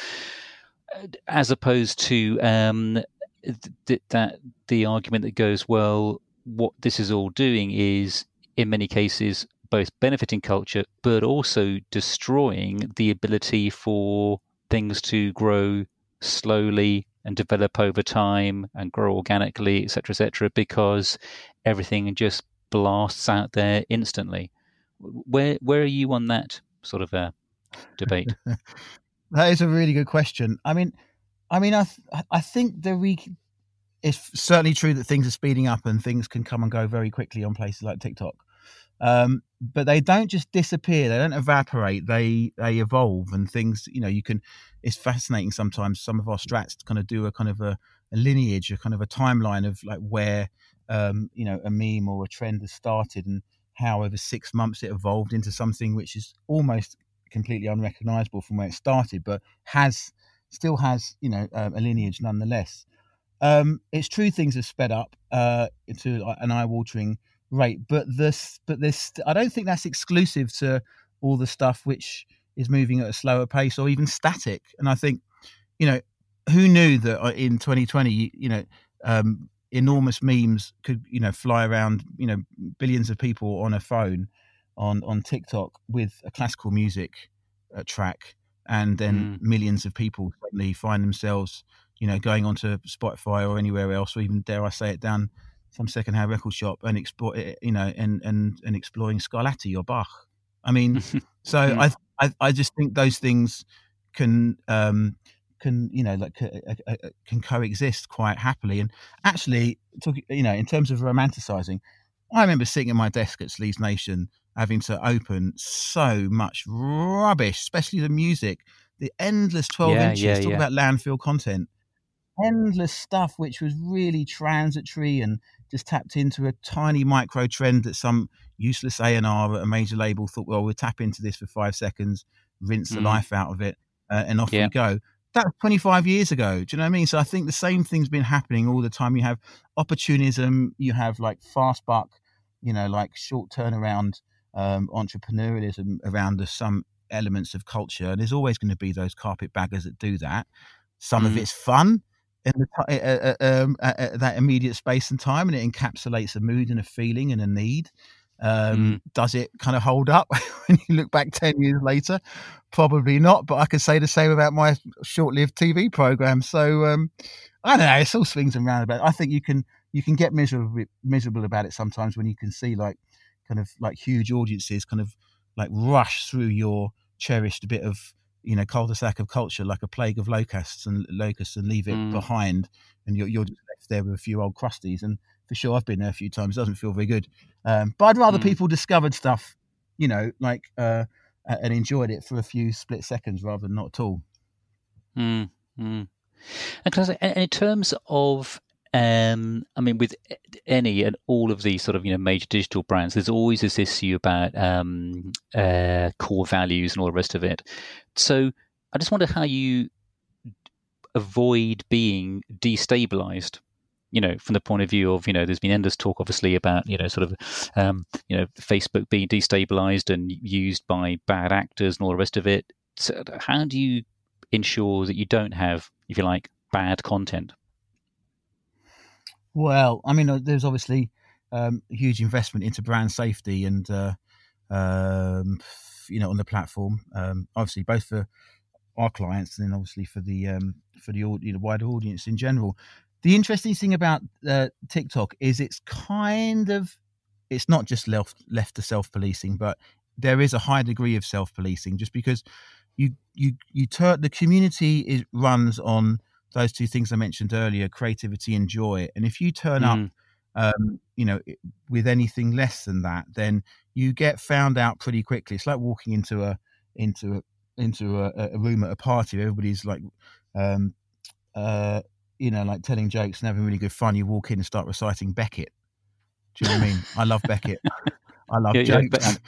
As opposed to um, th- that the argument that goes, well, what this is all doing is, in many cases, both benefiting culture, but also destroying the ability for things to grow slowly and develop over time and grow organically, et cetera, et cetera, because everything just blasts out there instantly. Where where are you on that sort of uh, debate? That is a really good question. I mean, I mean, I th- I think the we. It's certainly true that things are speeding up and things can come and go very quickly on places like TikTok. Um, but they don't just disappear. They don't evaporate. They they evolve, and things, you know, you can. It's fascinating sometimes. Some of our strats kind of do a kind of a, a lineage, a kind of a timeline of like where, um, you know, a meme or a trend has started and how over six months it evolved into something which is almost completely unrecognizable from where it started, but has still has, you know, um, a lineage nonetheless. Um, it's true things have sped up uh, to an eye-watering rate, but this, but this, I don't think that's exclusive to all the stuff which is moving at a slower pace or even static. And I think, you know, who knew that in twenty twenty, you know, um, enormous memes could, you know, fly around, you know, billions of people on a phone on on TikTok with a classical music uh, track, and then Mm. millions of people suddenly find themselves, you know, going onto Spotify or anywhere else, or even, dare I say it, down some secondhand record shop and explore, you know, and and and exploring Scarlatti or Bach. I mean, so Mm. I, I I just think those things can um can you know like uh, uh, can coexist quite happily. And actually, talking, you know, in terms of romanticizing, I remember sitting at my desk at Sleaze Nation having to open so much rubbish, especially the music, the endless twelve Yeah, inches. yeah, Talk yeah. about landfill content. Endless stuff which was really transitory and just tapped into a tiny micro trend that some useless A and R at a major label thought, well, we'll tap into this for five seconds, rinse the Mm, life out of it, uh, and off yeah. we go. That was twenty-five years ago. Do you know what I mean? So I think the same thing's been happening all the time. You have opportunism, you have like fast buck, you know, like short turnaround um, entrepreneurialism around the, some elements of culture. And there's always going to be those carpetbaggers that do that. Some of Mm, it's fun in the, t- uh, uh, um, uh, uh, that immediate space and time, and it encapsulates a mood and a feeling and a need. Um, mm, does it kind of hold up when you look back ten years later? Probably not, but I could say the same about my short-lived T V program. So um, I don't know. It's all swings and roundabouts. I think you can you can get miserable miserable about it sometimes when you can see like kind of like huge audiences kind of like rush through your cherished bit of, you know, cul-de-sac of culture like a plague of locusts and locusts and leave it mm, behind, and you're you're just left there with a few old crusties. And for sure, I've been there a few times. It doesn't feel very good. Um, but I'd rather mm, people discovered stuff, you know, like uh, and enjoyed it for a few split seconds rather than not at all. mm, mm. And can I say, and in terms of, um, I mean, with any and all of these sort of, you know, major digital brands, there's always this issue about um, uh, core values and all the rest of it. So I just wonder how you avoid being destabilized, you know, from the point of view of, you know, there's been endless talk, obviously, about, you know, sort of, um, you know, Facebook being destabilized and used by bad actors and all the rest of it. So how do you ensure that you don't have, if you like, bad content? Well, I mean, there's obviously um, a huge investment into brand safety and, uh, um, you know, on the platform, um, obviously both for our clients and then obviously for the um, for the, you know, wider audience in general. The interesting thing about uh, TikTok is it's kind of, it's not just left left to self-policing, but there is a high degree of self-policing just because you you you turn the community is runs on those two things I mentioned earlier, creativity and joy. And if you turn up, Mm, um, you know, with anything less than that, then you get found out pretty quickly. It's like walking into a into a into a, a room at a party where everybody's like, um, uh, you know, like telling jokes and having really good fun. You walk in and start reciting Beckett. Do you know what I mean? I love Beckett. I love yeah, yeah, but, jokes.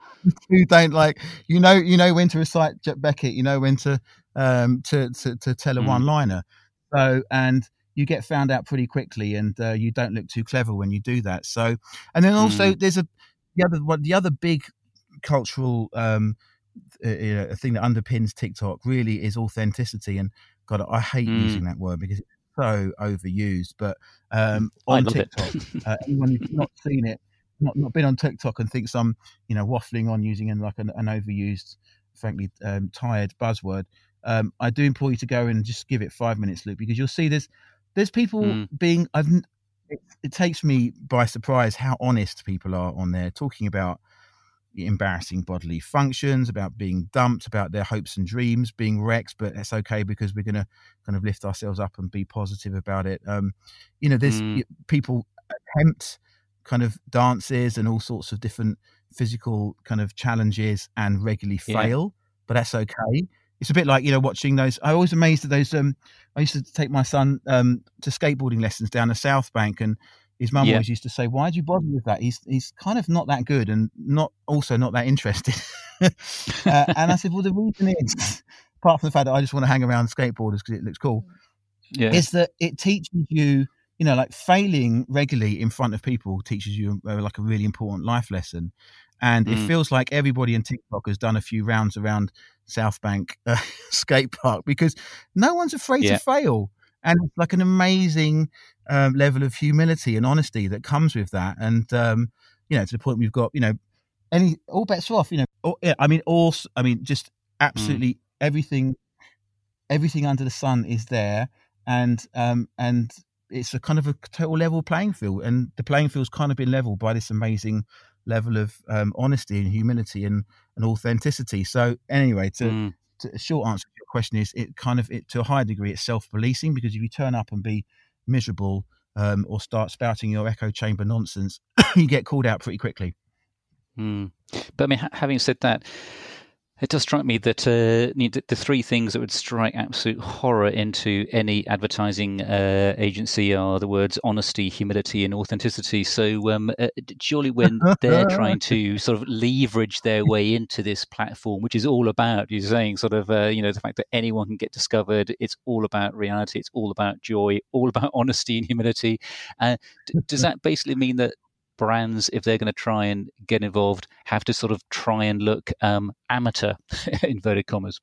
You don't like, you know, you know when to recite Beckett. You know when to um to to, to tell a mm, one-liner. So and you get found out pretty quickly, and uh, you don't look too clever when you do that. So, and then also mm, there's a the other one, the other big cultural um uh, you know, a thing that underpins TikTok really is authenticity. And God, I hate mm, using that word because it's so overused. But um, I on love it. TikTok, uh, anyone who's not seen it, not not been on TikTok and thinks I'm, you know, waffling on using an, like an, an overused, frankly um, tired buzzword, um, I do implore you to go and just give it five minutes, Luke, because you'll see there's there's people Mm, being. I've it, it takes me by surprise how honest people are on there, talking about embarrassing bodily functions, about being dumped, about their hopes and dreams being wrecked, but it's okay because we're going to kind of lift ourselves up and be positive about it. Um, you know, there's mm, people attempt kind of dances and all sorts of different physical kind of challenges and regularly yeah, fail, but that's okay. It's a bit like, you know, watching those. I was amazed at those. Um, I used to take my son um, to skateboarding lessons down the South Bank, and his mum yeah, always used to say, "Why do you bother with that? He's he's kind of not that good, and not also not that interested." uh, and I said, "Well, the reason is, apart from the fact that I just want to hang around skateboarders because it looks cool, yeah, is that it teaches you, you know, like failing regularly in front of people teaches you uh, like a really important life lesson." And it mm, feels like everybody in TikTok has done a few rounds around South Bank uh, skate park because no one's afraid to yeah, fail. And it's like an amazing um, level of humility and honesty that comes with that. And, um, you know, to the point we've got, you know, any, all bets are off, you know, all, yeah, I mean, all, I mean, just mm, absolutely everything, everything under the sun is there. And, um, and it's a kind of a total level playing field. And the playing field's kind of been leveled by this amazing level of um, honesty and humility and, and authenticity. So anyway, to, mm, to, a short answer to your question is it kind of, it, to a high degree, it's self-policing, because if you turn up and be miserable um, or start spouting your echo chamber nonsense, you get called out pretty quickly. Mm. But I mean, ha- having said that, it does strike me that uh, the, the three things that would strike absolute horror into any advertising uh, agency are the words honesty, humility, and authenticity. So um, uh, surely when they're trying to sort of leverage their way into this platform, which is all about, you're saying, sort of, uh, you know, the fact that anyone can get discovered, it's all about reality, it's all about joy, all about honesty and humility. Uh, d- does that basically mean that brands, if they're going to try and get involved, have to sort of try and look um, amateur, inverted commas?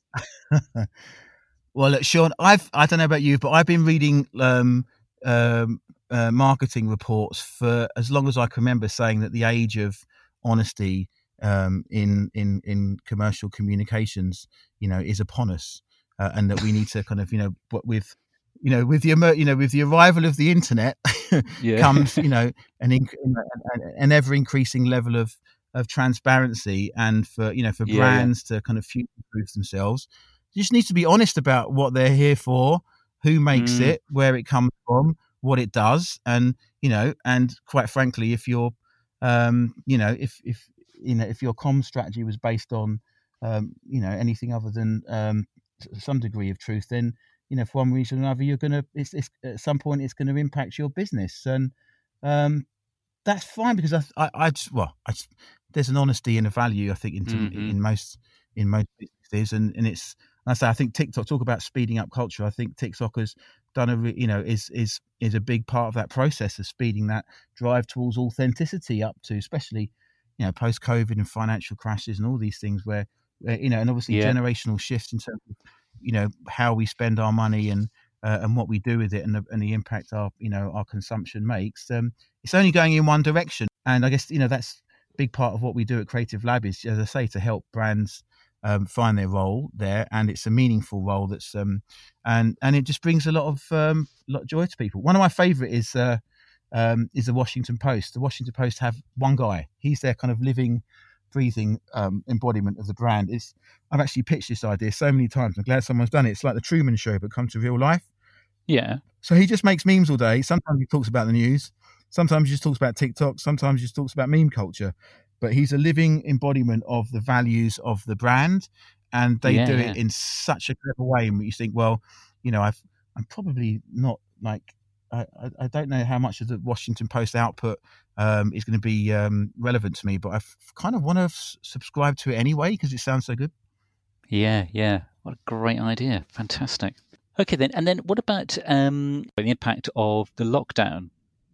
Well, look, Sean, I've I don't know about you, but I've been reading um, um, uh, marketing reports for as long as I can remember, saying that the age of honesty um, in in in commercial communications, you know, is upon us, uh, and that we need to kind of, you know, what with you know with the emer- you know with the arrival of the internet Yeah. comes, you know, an inc- an, an ever increasing level of of transparency, and for you know for Yeah, yeah. brands to kind of future proof themselves, you just need to be honest about what they're here for, who makes Mm, it, where it comes from, what it does, and you know, and quite frankly, if you're, um, you know, if if you know, if your comm strategy was based on, um, you know, anything other than um, s- some degree of truth, then you know, for one reason or another, you're gonna, it's, it's at some point, it's going to impact your business, and um, that's fine, because I, I, I just, well, I just, there's an honesty and a value, I think, into hmm in most in most businesses, and and it's, and I say, I think TikTok, talk about speeding up culture. I think TikTok has done a, re- you know, is is is a big part of that process of speeding that drive towards authenticity up to, especially, you know, post COVID and financial crashes and all these things where, uh, you know, and obviously Yeah. generational shifts in terms of, you know, how we spend our money, and uh, and what we do with it, and the, and the impact our, you know, our consumption makes. Um, it's only going in one direction, and I guess, you know, that's a big part of what we do at Creative Lab is, as I say, to help brands um, find their role there, and it's a meaningful role that's um, and and it just brings a lot of um, lot of joy to people. One of my favourite is uh, um, is the Washington Post. The Washington Post have one guy; he's their kind of living, breathing um, embodiment of the brand. It's I've actually pitched this idea so many times. I'm glad someone's done it. It's like the Truman Show, but come to real life. Yeah. So he just makes memes all day. Sometimes he talks about the news. Sometimes he just talks about TikTok. Sometimes he just talks about meme culture. But he's a living embodiment of the values of the brand, and they Yeah. do Yeah. it in such a clever way. And you think, well, you know, I've, I'm probably not like, I, I, I don't know how much of the Washington Post output um, is going to be um, relevant to me, but I kind of want to f- subscribe to it anyway because it sounds so good. Yeah. Yeah. What a great idea. Fantastic. Okay, then. And then what about um, the impact of the lockdown?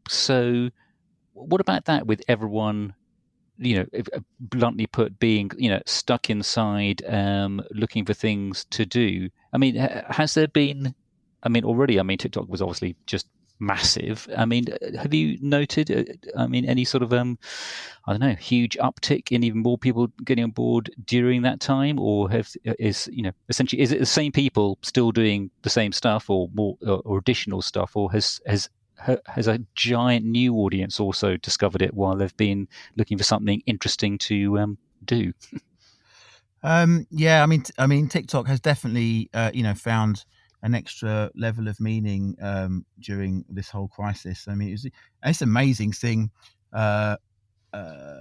So, what about that with everyone, you know, if, uh, bluntly put, being, you know, stuck inside, um, looking for things to do? I mean, ha- has there been, I mean, already, I mean, TikTok was obviously just massive. I mean, uh, have you noted, uh, I mean, any sort of, um, I don't know, huge uptick in even more people getting on board during that time? Or have, is, you know, essentially, is it the same people still doing the same stuff, or more, or, or additional stuff? Or has, has, ha- has a giant new audience also discovered it while they've been looking for something interesting to um, do? Um, yeah, I mean, t- I mean, TikTok has definitely, uh, you know, found an extra level of meaning um, during this whole crisis. I mean, it's, it's an amazing thing. Uh, uh,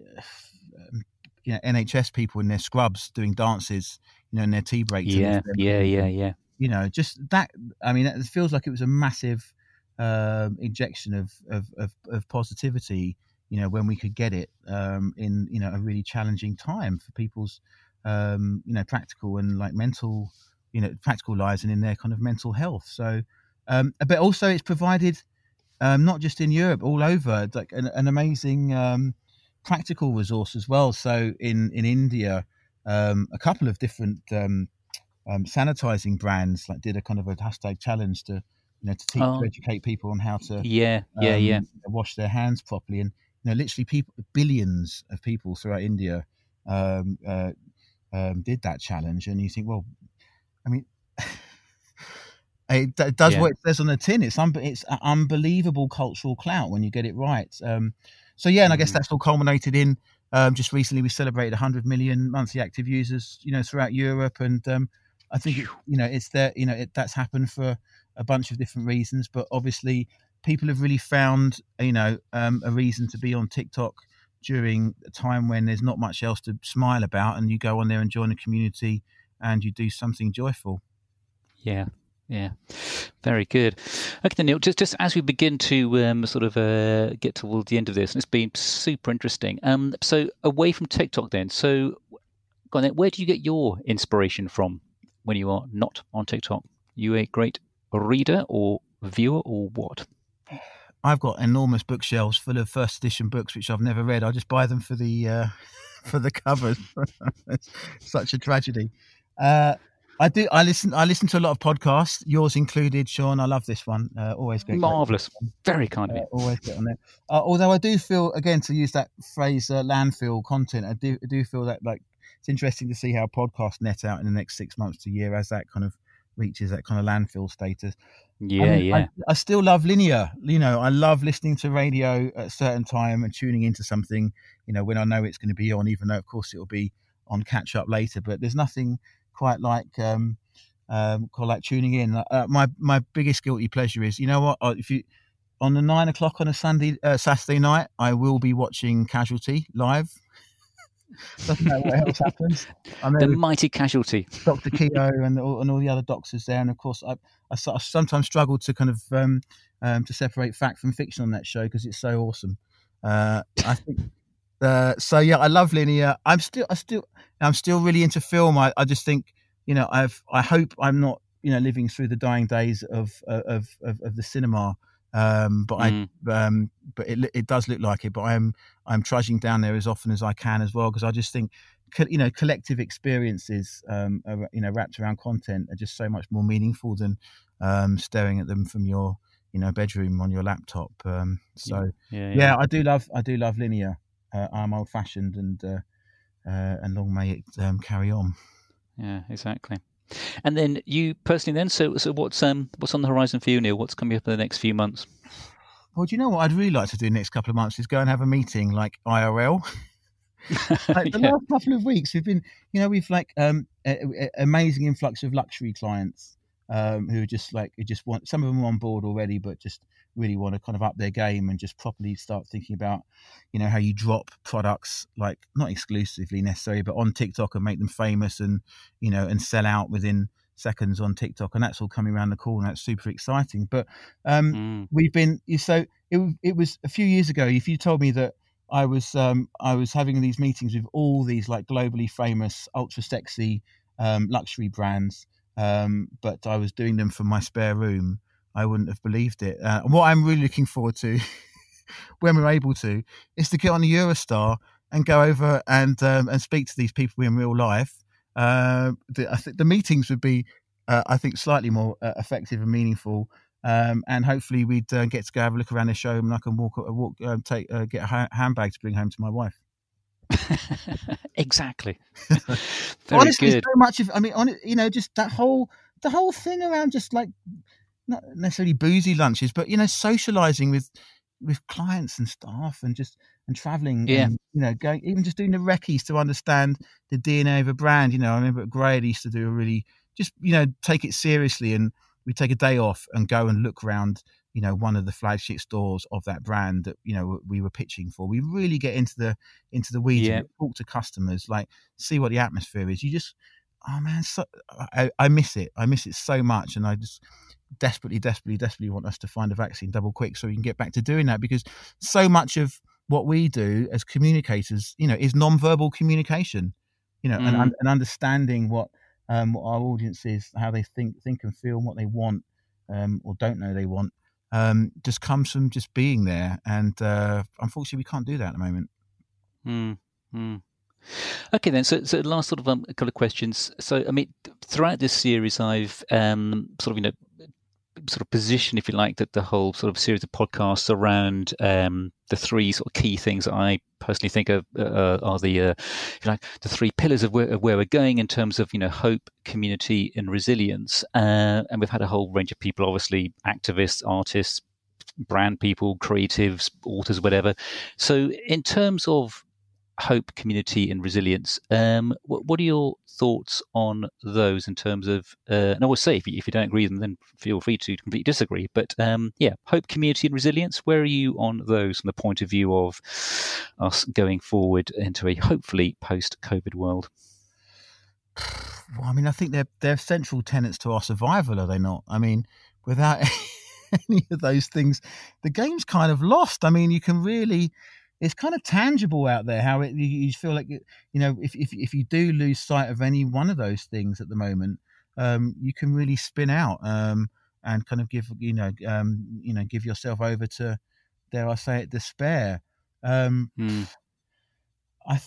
you know, N H S people in their scrubs doing dances, you know, in their tea break to Yeah, lift their yeah, mood, yeah, and yeah. you know, just that. I mean, it feels like it was a massive um, injection of, of of of positivity. You know, when we could get it um, in, you know, a really challenging time for people's, um, you know, practical and like mental, you know, practical lives, and in their kind of mental health. So, um, but also it's provided um, not just in Europe, all over, like an, an amazing um, practical resource as well. So in in India, um, a couple of different um, um, sanitizing brands like did a kind of a hashtag challenge to, you know, to teach, to Oh, educate people on how to yeah, yeah, yeah. um, wash their hands properly, and you know, literally people, billions of people throughout India um, uh, um, did that challenge, and you think, well, I mean. It, it does Yeah. what it says on the tin. It's un- it's a unbelievable cultural clout when you get it right. Um, so yeah, and I guess Mm. that's all culminated in um, just recently we celebrated one hundred million monthly active users, you know, throughout Europe, and um, I think it, you know, it's there, you know, it, that's happened for a bunch of different reasons, but obviously people have really found, you know, um, a reason to be on TikTok during a time when there's not much else to smile about, and you go on there and join a community and you do something joyful. Yeah, yeah, very good. Okay, then, Neil, just, just as we begin to um, sort of uh, get towards the end of this, and it's been super interesting. Um, so away from TikTok then, so go on then, where do you get your inspiration from when you are not on TikTok? You a great reader or viewer or what? I've got enormous bookshelves full of first edition books which I've never read. I just buy them for the uh, for the covers. It's such a tragedy. Uh, I do. I listen. I listen to a lot of podcasts, yours included, Sean. I love this one. Uh, always get marvelous. Very kind of you. Uh, always get on there. Uh, although I do feel, again, to use that phrase, uh, landfill content. I do. I do feel that like it's interesting to see how podcasts net out in the next six months to a year as that kind of reaches that kind of landfill status. Yeah, I mean, yeah. I, I still love linear. You know, I love listening to radio at a certain time and tuning into something, you know, when I know it's going to be on, even though, of course, it'll be on catch up later. But there's nothing quite like um, um, quite like tuning in. Uh, my my biggest guilty pleasure is, you know what? If you on the nine o'clock on a Sunday uh, Saturday night, I will be watching Casualty live. Doesn't matter what else happens. I the mighty Casualty. Doctor Keogh and all, and all the other doctors there, and of course, I, I, I sometimes struggle to kind of um, um, to separate fact from fiction on that show because it's so awesome. Uh, I think uh, so. Yeah, I love linear. I'm still, I still, I'm still really into film. I, I just think, you know, I've, I hope I'm not, you know, living through the dying days of of of, of the cinema. Um, but mm. I, um, but it it does look like it. But I'm I'm trudging down there as often as I can as well because I just think, you know, collective experiences, um, are, you know, wrapped around content are just so much more meaningful than um, staring at them from your, you know, bedroom on your laptop. Um, so yeah, yeah, yeah. yeah, I do love I do love linear. Uh, I'm old fashioned, and uh, uh, and long may it um, carry on. Yeah, exactly. And then you personally, then, so so what's um what's on the horizon for you, Neil? What's coming up in the next few months? Well, do you know what I'd really like to do in the next couple of months is go and have a meeting like I R L. Like the yeah. last couple of weeks, we've been, you know, we've like um a, a, amazing influx of luxury clients um who are just like who just want, some of them are on board already, but just really want to kind of up their game and just properly start thinking about, you know, how you drop products, like not exclusively necessarily, but on TikTok and make them famous and, you know, and sell out within seconds on TikTok, and that's all coming around the corner. That's super exciting. But um mm. we've been so it it was a few years ago. If you told me that I was um I was having these meetings with all these like globally famous, ultra sexy um, luxury brands, um, but I was doing them from my spare room, I wouldn't have believed it. Uh, and what I'm really looking forward to, when we're able to, is to get on a Eurostar and go over and um, and speak to these people in real life. Uh, the, I think the meetings would be, uh, I think, slightly more uh, effective and meaningful. Um, and hopefully we'd uh, get to go have a look around the show, and I can walk, uh, walk, uh, take, uh, get a ha- handbag to bring home to my wife. Exactly. Very Honestly, good. so much of, I mean, on, you know, just that whole, the whole thing around just like, not necessarily boozy lunches, but, you know, socializing with, with clients and staff and just, and traveling, yeah. and, you know, going, even just doing the recce's to understand the D N A of a brand. You know, I remember at Grey used to do a really, just, you know, take it seriously, and we take a day off and go and look around, you know, one of the flagship stores of that brand that, you know, we were pitching for. We really get into the, into the weeds, yeah. and talk to customers, like see what the atmosphere is. You just, oh man, so, I, I miss it. I miss it so much. And I just desperately, desperately, desperately want us to find a vaccine double quick so we can get back to doing that, because so much of what we do as communicators, you know, is non-verbal communication, you know, mm. and, and understanding what, um, what our audience is, how they think, think and feel, and what they want, um, or don't know they want. Um, just comes from just being there, and uh, unfortunately we can't do that at the moment. Mm, mm. Okay, then. So, so last sort of um, a couple of questions. So, I mean, throughout this series, I've um, sort of, you know, sort of positioned, if you like, that the whole sort of series of podcasts around um, the three sort of key things that I personally think are, uh, are the, uh, if you like, the three pillars of where, of where we're going in terms of, you know, hope, community, and resilience. Uh, and we've had a whole range of people, obviously, activists, artists, brand people, creatives, authors, whatever. So, in terms of hope, community, and resilience. Um, what, what are your thoughts on those in terms of? Uh, and I will say, if you, if you don't agree with them, then feel free to completely disagree. But um, yeah, hope, community, and resilience. Where are you on those from the point of view of us going forward into a hopefully post-COVID world? Well, I mean, I think they're they're central tenets to our survival, are they not? I mean, without any of those things, the game's kind of lost. I mean, you can really. It's kind of tangible out there how it you, you feel like it, you know if, if if you do lose sight of any one of those things at the moment, um, you can really spin out um, and kind of give you know um, you know give yourself over to, dare I say it, despair. Um, mm. I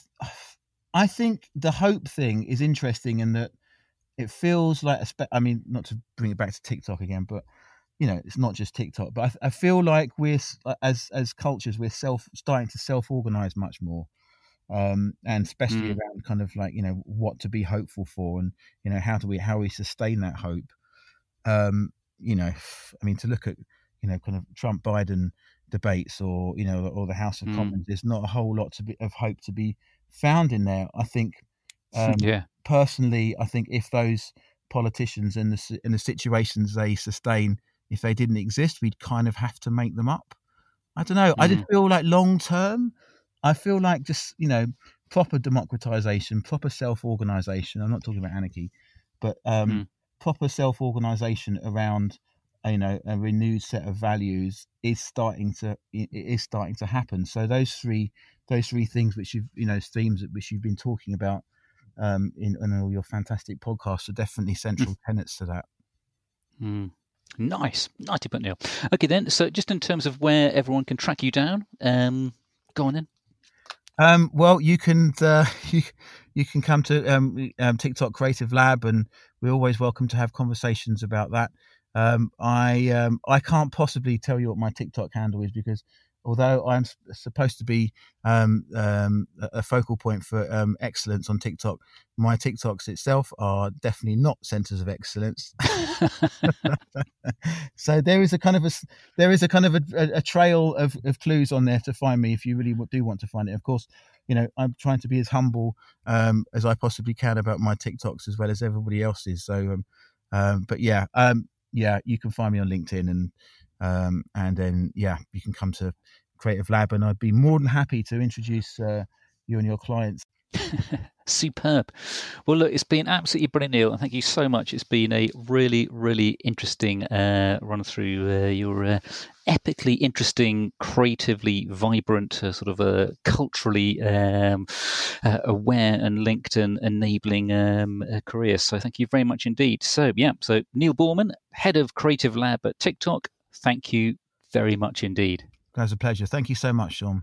I think the hope thing is interesting in that it feels like a spe- I mean, not to bring it back to TikTok again, but you know, it's not just TikTok, but I, I feel like we're as as cultures we're self starting to self organize much more, um, and especially mm. around kind of like you know what to be hopeful for, and you know how do we how we sustain that hope. Um, you know, I mean, to look at you know kind of Trump Biden debates or you know or the House of mm. Commons, there's not a whole lot to be, of hope to be found in there. I think, um, yeah, personally, I think if those politicians in the in the situations they sustain. If they didn't exist, we'd kind of have to make them up. I don't know. Mm. I just feel like long term, I feel like just, you know, proper democratization, proper self-organization. I'm not talking about anarchy, but um, mm. proper self-organization around, you know, a renewed set of values is starting to it is starting to happen. So those three those three things which you've, you know, themes which you've been talking about um, in, in all your fantastic podcasts are definitely central mm. tenets to that. Mm. Nice. Nice to put, Neil. Okay, then. So just in terms of where everyone can track you down, um, go on then. Um, well, you can uh, you, you can come to um, um, TikTok Creative Lab, and we're always welcome to have conversations about that. Um, I um, I can't possibly tell you what my TikTok handle is because although I'm supposed to be um, um, a focal point for um, excellence on TikTok, my TikToks itself are definitely not centers of excellence. So there is a kind of a there is a kind of a, a trail of, of clues on there to find me if you really do want to find it. Of course, you know I'm trying to be as humble um, as I possibly can about my TikToks as well as everybody else's. So, um, um, but yeah, um, yeah, you can find me on LinkedIn and. Um, and then, yeah, you can come to Creative Lab, and I'd be more than happy to introduce uh, you and your clients. Superb. Well, look, it's been absolutely brilliant, Neil. Thank you so much. It's been a really, really interesting uh, run through uh, your uh, epically interesting, creatively vibrant, uh, sort of a culturally um, uh, aware and linked and enabling um, uh, career. So thank you very much indeed. So, yeah, so Neil Boorman, head of Creative Lab at TikTok. Thank you very much indeed. It was a pleasure. Thank you so much, Sean.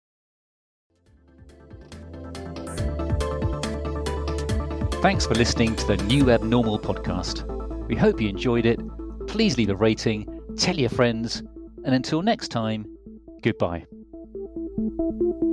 Thanks for listening to the New Abnormal podcast. We hope you enjoyed it. Please leave a rating, tell your friends, and until next time, goodbye.